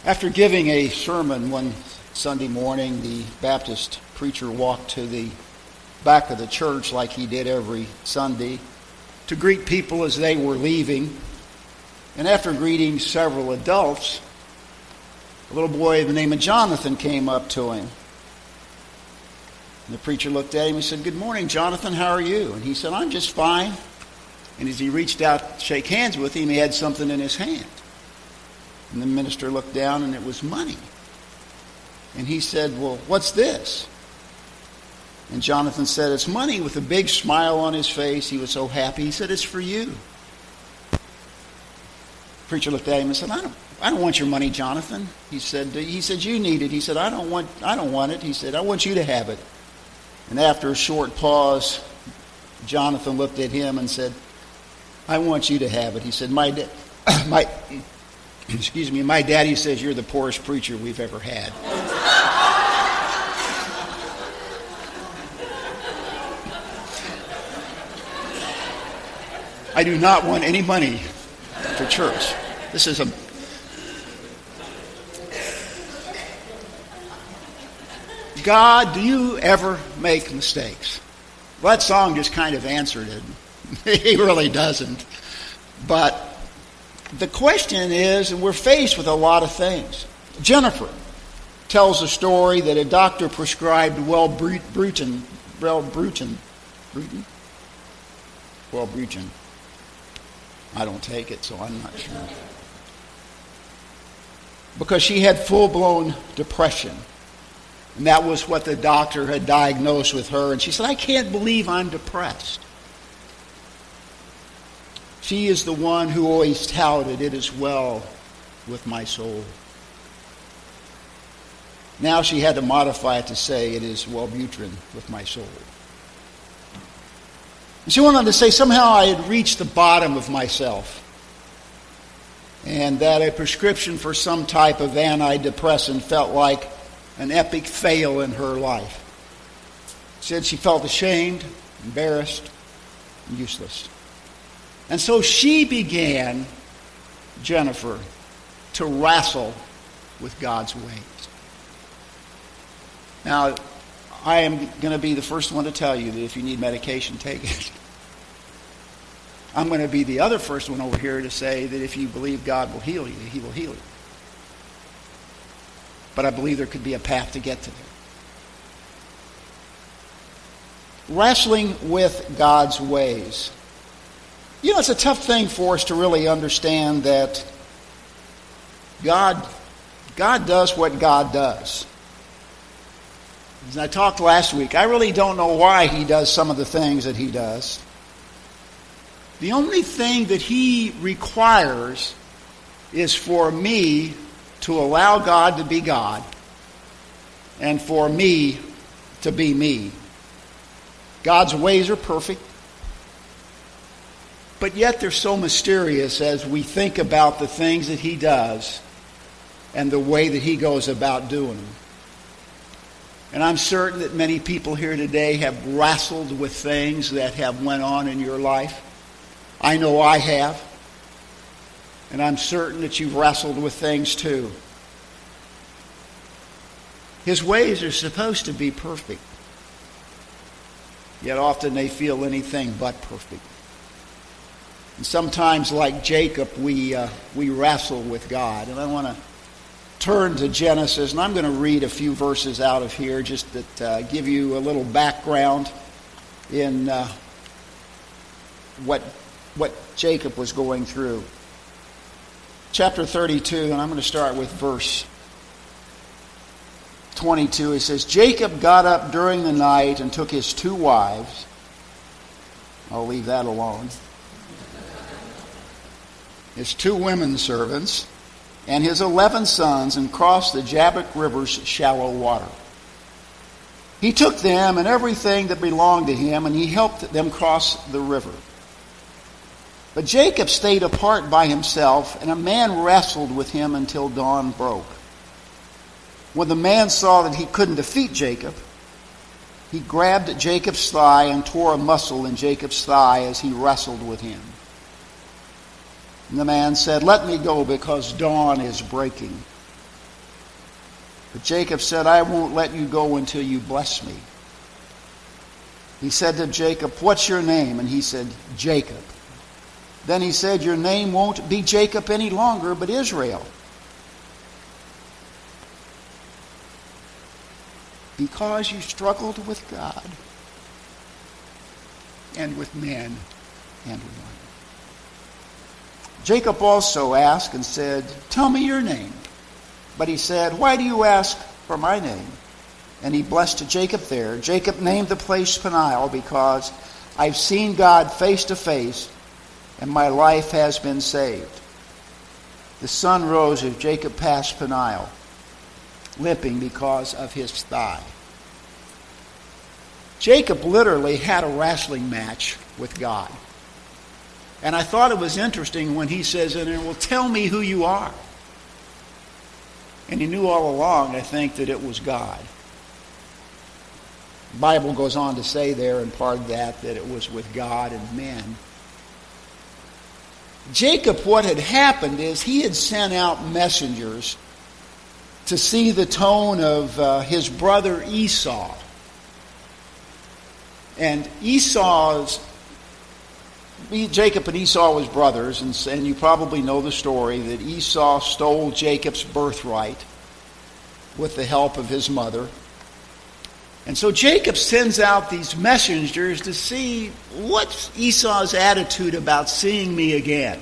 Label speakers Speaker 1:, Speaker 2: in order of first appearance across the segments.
Speaker 1: After giving a sermon one Sunday morning, the Baptist preacher walked to the back of the church like he did every Sunday to greet people as they were leaving. And after greeting several adults, a little boy by the name of Jonathan came up to him. And the preacher looked at him and said, "Good morning, Jonathan, how are you?" And he said, "I'm just fine." And as he reached out to shake hands with him, he had something in his hand. And the minister looked down, and it was money. And he said, "Well, what's this?" And Jonathan said, "It's money," with a big smile on his face. He was so happy. He said, "It's for you." The preacher looked at him and said, I don't want your money, Jonathan." He said, "You need it." He said, I don't want it." He said, "I want you to have it." And after a short pause, Jonathan looked at him and said, "I want you to have it." He said, my daddy says you're the poorest preacher we've ever had." I do not want any money for church. This is God, do you ever make mistakes? Well, that song just kind of answered it. He really doesn't. But the question is, and we're faced with a lot of things. Jennifer tells a story that a doctor prescribed Wellbutrin. I don't take it, so I'm not sure. Because she had full-blown depression. And that was what the doctor had diagnosed with her. And she said, "I can't believe I'm depressed." She is the one who always touted, "It is well with my soul." Now she had to modify it to say, "It is Wellbutrin with my soul." And she went on to say, somehow I had reached the bottom of myself, and that a prescription for some type of antidepressant felt like an epic fail in her life. She said she felt ashamed, embarrassed, and useless. And so she began, Jennifer, to wrestle with God's ways. Now, I am going to be the first one to tell you that if you need medication, take it. I'm going to be the other first one over here to say that if you believe God will heal you, He will heal you. But I believe there could be a path to get to there. Wrestling with God's ways. You know, it's a tough thing for us to really understand that God does what God does. As I talked last week, I really don't know why He does some of the things that He does. The only thing that He requires is for me to allow God to be God and for me to be me. God's ways are perfect, but yet they're so mysterious as we think about the things that He does and the way that He goes about doing them. And I'm certain that many people here today have wrestled with things that have went on in your life. I know I have. And I'm certain that you've wrestled with things too. His ways are supposed to be perfect. Yet often they feel anything but perfect. And sometimes, like Jacob, we wrestle with God. And I want to turn to Genesis, and I'm going to read a few verses out of here just that give you a little background in what Jacob was going through. Chapter 32, and I'm going to start with verse 22. It says, Jacob got up during the night and took his 2 wives. I'll leave that alone. His 2 women servants and his 11 sons, and crossed the Jabbok River's shallow water. He took them and everything that belonged to him, and he helped them cross the river. But Jacob stayed apart by himself, and a man wrestled with him until dawn broke. When the man saw that he couldn't defeat Jacob, he grabbed Jacob's thigh and tore a muscle in Jacob's thigh as he wrestled with him. And the man said, "Let me go, because dawn is breaking." But Jacob said, I won't let you go until you bless me. He said to Jacob, what's your name? And he said, Jacob. Then he said, your name won't be Jacob any longer, but Israel. Because you struggled with God and with men and with women. Jacob also asked and said, tell me your name. But he said, why do you ask for my name? And he blessed Jacob there. Jacob named the place Peniel because I've seen God face to face and my life has been saved. The sun rose as Jacob passed Peniel, limping because of his thigh. Jacob literally had a wrestling match with God. And I thought it was interesting when he says in there, well, tell me who you are. And he knew all along, I think, that it was God. The Bible goes on to say there in part of that it was with God and men. Jacob, what had happened is he had sent out messengers to see the tone of his brother Esau. And Jacob and Esau was brothers, and you probably know the story that Esau stole Jacob's birthright with the help of his mother. And so Jacob sends out these messengers to see what's Esau's attitude about seeing me again.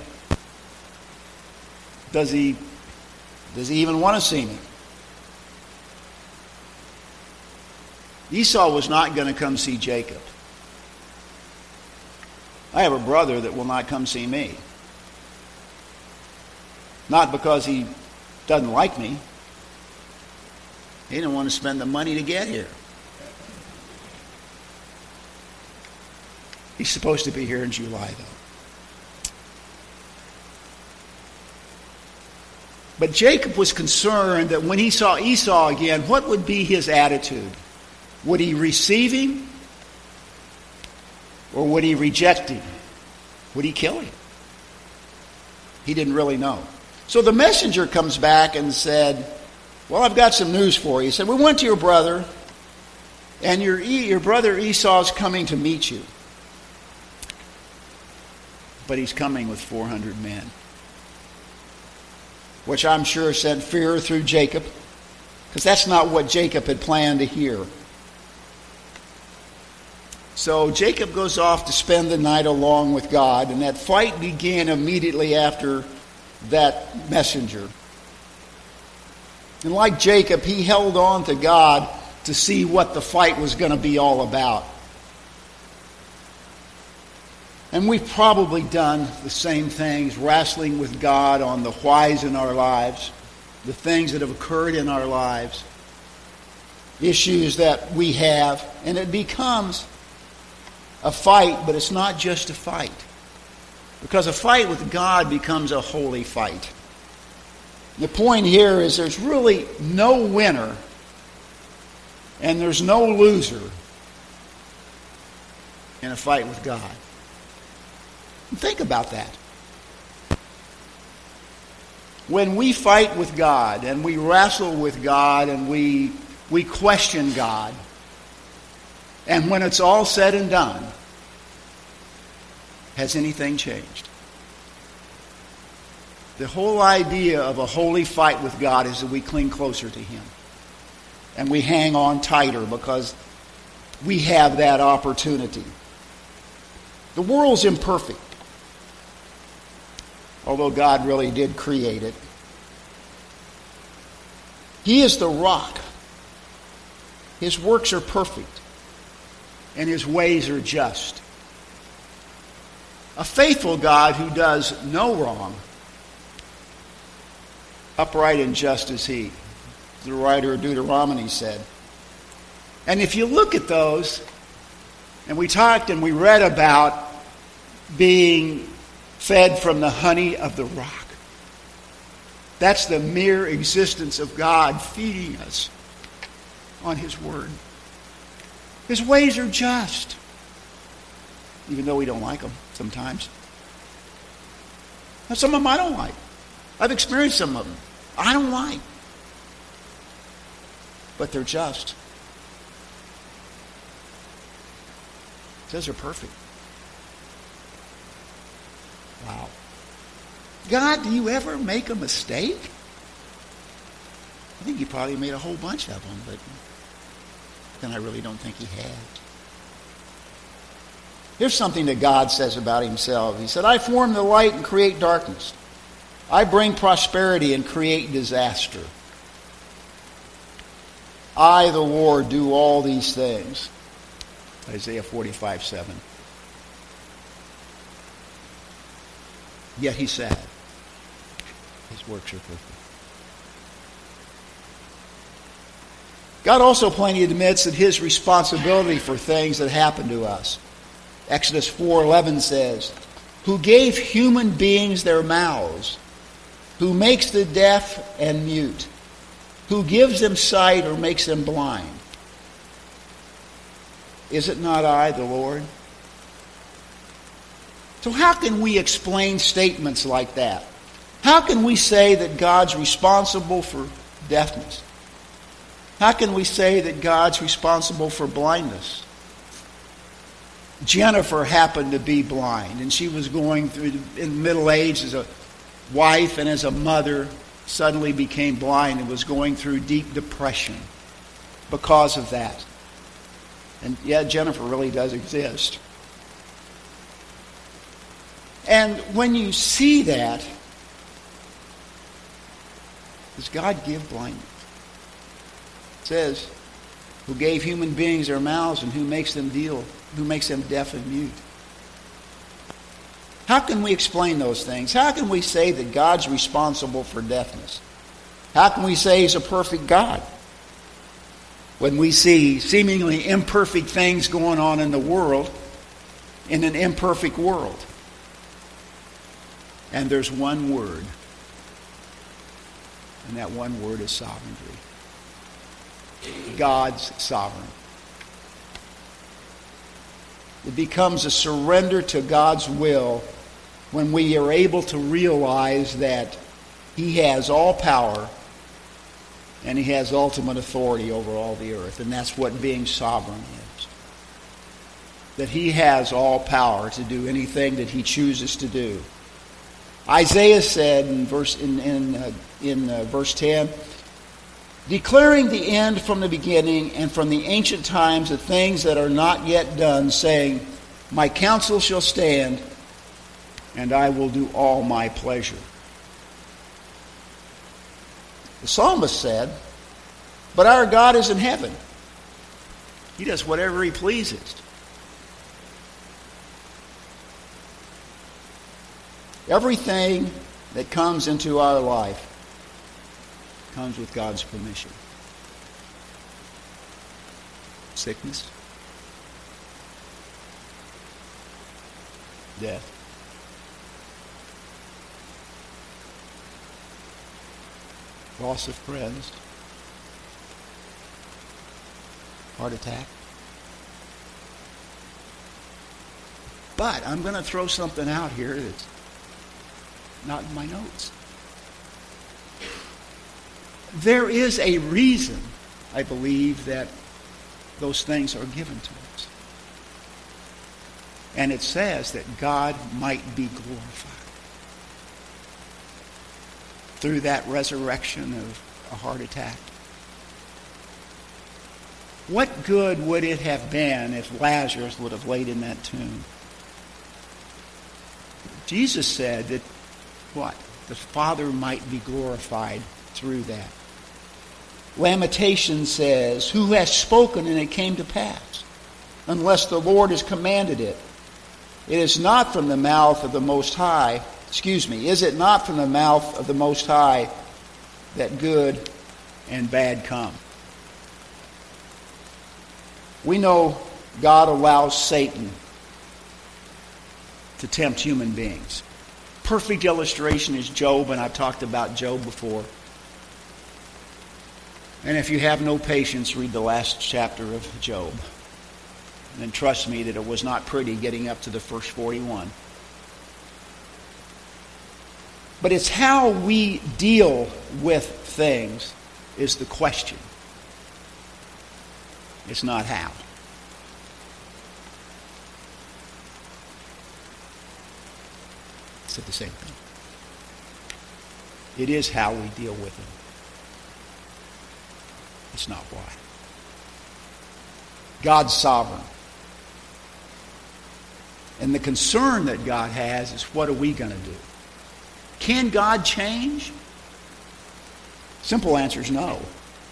Speaker 1: Does he even want to see me? Esau was not going to come see Jacob. I have a brother that will not come see me. Not because he doesn't like me. He didn't want to spend the money to get here. He's supposed to be here in July, though. But Jacob was concerned that when he saw Esau again, what would be his attitude? Would he receive him? Or would he reject him? Would he kill him? He didn't really know. So the messenger comes back and said, well, I've got some news for you. He said, we went to your brother, and your brother Esau's coming to meet you. But he's coming with 400 men. Which I'm sure sent fear through Jacob, because that's not what Jacob had planned to hear. So Jacob goes off to spend the night along with God, and that fight began immediately after that messenger. And like Jacob, he held on to God to see what the fight was going to be all about. And we've probably done the same things, wrestling with God on the whys in our lives, the things that have occurred in our lives, issues that we have, and it becomes a fight, but it's not just a fight. Because a fight with God becomes a holy fight. The point here is there's really no winner and there's no loser in a fight with God. And think about that. When we fight with God and we wrestle with God and we question God, and when it's all said and done, has anything changed? The whole idea of a holy fight with God is that we cling closer to Him. And we hang on tighter because we have that opportunity. The world's imperfect, although God really did create it. He is the rock. His works are perfect, and His ways are just. A faithful God who does no wrong, upright and just as He, the writer of Deuteronomy said. And if you look at those, and we talked and we read about being fed from the honey of the rock. That's the mere existence of God feeding us on His Word. His ways are just, even though we don't like them sometimes. Now, some of them I don't like. I've experienced some of them. I don't like. but they're just. It says they're perfect. Wow. God, do you ever make a mistake? I think he probably made a whole bunch of them, but then I really don't think he had. Here's something that God says about himself. He said, I form the light and create darkness. I bring prosperity and create disaster. I, the Lord, do all these things. Isaiah 45:7. Yet he said, his works are perfect. God also plainly admits that his responsibility for things that happen to us. Exodus 4:11 says, who gave human beings their mouths, who makes the deaf and mute, who gives them sight or makes them blind. Is it not I, the Lord? So how can we explain statements like that? How can we say that God's responsible for deafness? How can we say that God's responsible for blindness? Jennifer happened to be blind, and she was going through, in middle age as a wife and as a mother, suddenly became blind and was going through deep depression because of that. And yeah, Jennifer really does exist. And when you see that, does God give blindness? It says, who gave human beings their mouths and who makes them deaf and mute. How can we explain those things? How can we say that God's responsible for deafness? How can we say he's a perfect God when we see seemingly imperfect things going on in the world, in an imperfect world? And there's one word, and that one word is sovereignty. God's sovereign. It becomes a surrender to God's will when we are able to realize that he has all power and he has ultimate authority over all the earth. And that's what being sovereign is. That he has all power to do anything that he chooses to do. Isaiah said in verse 10, declaring the end from the beginning and from the ancient times the things that are not yet done, saying, my counsel shall stand, and I will do all my pleasure. The psalmist said, but our God is in heaven. He does whatever he pleases. Everything that comes into our life comes with God's permission. Sickness, death, loss of friends, heart attack. But I'm going to throw something out here that's not in my notes. There is a reason, I believe, that those things are given to us. And it says that God might be glorified through that resurrection of a heart attack. What good would it have been if Lazarus would have laid in that tomb? Jesus said that, what? The Father might be glorified through that. Lamentations says, who has spoken and it came to pass, unless the Lord has commanded it? It is not from the mouth of the Most High, is it not from the mouth of the Most High that good and bad come? We know God allows Satan to tempt human beings. Perfect illustration is Job, and I've talked about Job before. And if you have no patience, read the last chapter of Job. And trust me that it was not pretty getting up to the first 41. But it's how we deal with things is the question. It's not how. It's the same thing. It is how we deal with him. It's not why. God's sovereign. And the concern that God has is, what are we going to do? Can God change? Simple answer is no.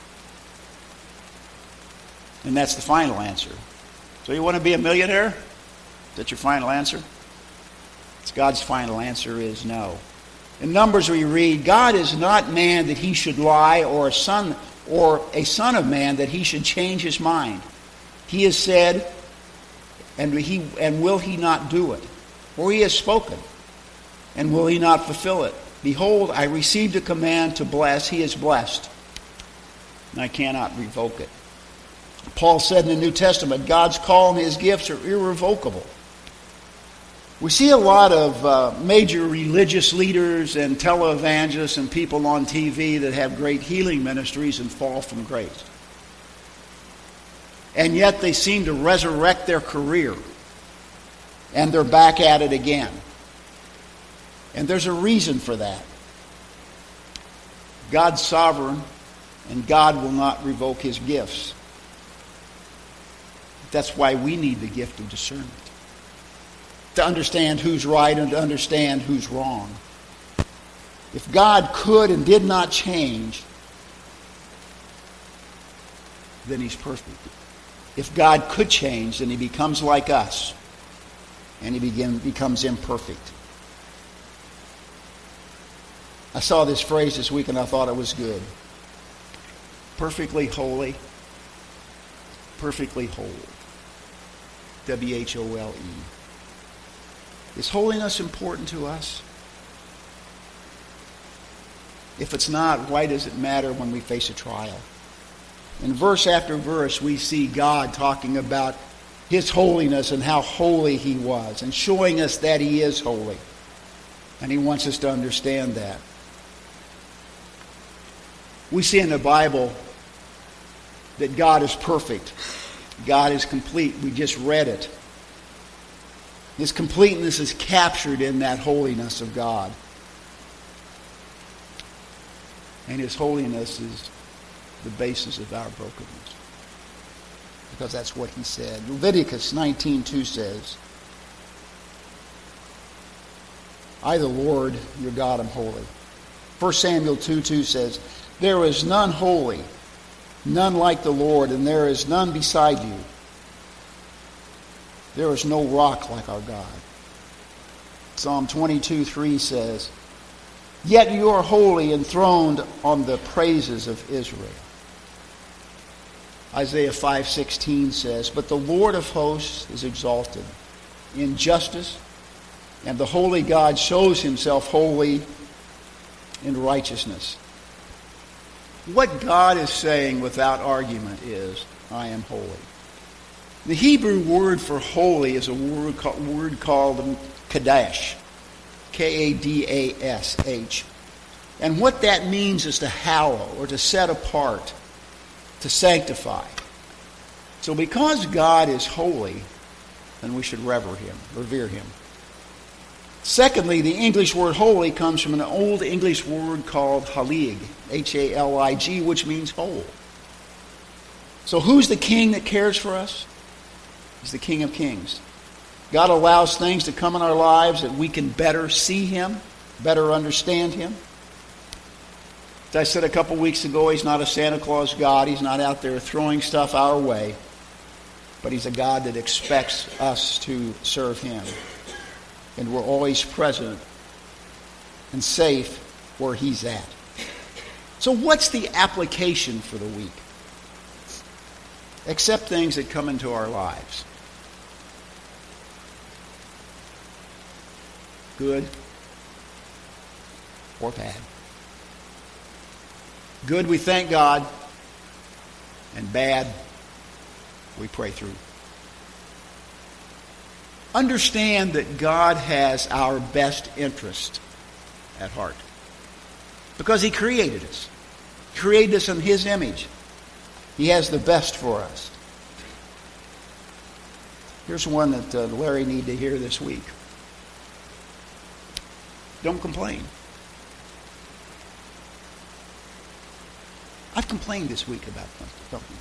Speaker 1: And that's the final answer. So you want to be a millionaire? Is that your final answer? It's God's final answer is no. In Numbers we read, God is not man that he should lie, or a son of man that he should change his mind. He has said, and will he not do it? Or he has spoken, and will he not fulfill it? Behold, I received a command to bless. He is blessed, and I cannot revoke it. Paul said in the New Testament, God's call and his gifts are irrevocable. We see a lot of major religious leaders and televangelists and people on TV that have great healing ministries and fall from grace. And yet they seem to resurrect their career, and they're back at it again. And there's a reason for that. God's sovereign, and God will not revoke his gifts. That's why we need the gift of discernment, to understand who's right and to understand who's wrong. If God could and did not change, then he's perfect. If God could change, then he becomes like us, and he becomes imperfect. I saw this phrase this week and I thought it was good. Perfectly holy, perfectly whole. W-H-O-L-E. Is holiness important to us? If it's not, why does it matter when we face a trial? In verse after verse, we see God talking about his holiness and how holy he was, and showing us that he is holy. And he wants us to understand that. We see in the Bible that God is perfect. God is complete. We just read it. His completeness is captured in that holiness of God. And his holiness is the basis of our brokenness, because that's what he said. Leviticus 19:2 says, I, the Lord, your God, am holy. 1 Samuel 2:2 says, there is none holy, none like the Lord, and there is none beside you. There is no rock like our God. Psalm 22:3 says, yet you are holy, enthroned on the praises of Israel. Isaiah 5:16 says, but the Lord of hosts is exalted in justice, and the holy God shows himself holy in righteousness. What God is saying without argument is, I am holy. The Hebrew word for holy is a word called Kadash. K-A-D-A-S-H. And what that means is to hallow, or to set apart, to sanctify. So because God is holy, then we should revere him. Secondly, the English word holy comes from an old English word called halig, H-A-L-I-G, which means whole. So who's the king that cares for us? He's the King of Kings. God allows things to come in our lives that we can better see him, better understand him. As I said a couple weeks ago, he's not a Santa Claus God. He's not out there throwing stuff our way. But he's a God that expects us to serve him. And we're always present and safe where he's at. So what's the application for the week? Accept things that come into our lives. Good or bad. Good, we thank God. And bad, we pray through. Understand that God has our best interest at heart, because he created us. He created us in his image. He has the best for us. Here's one that Larry needed to hear this week. Don't complain. I've complained this week about something.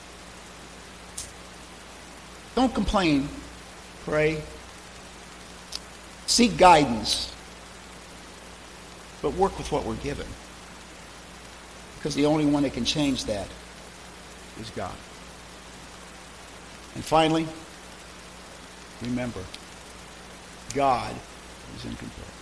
Speaker 1: Don't complain. Pray. Seek guidance. But work with what we're given. Because the only one that can change that is God. And finally, remember, God is in control.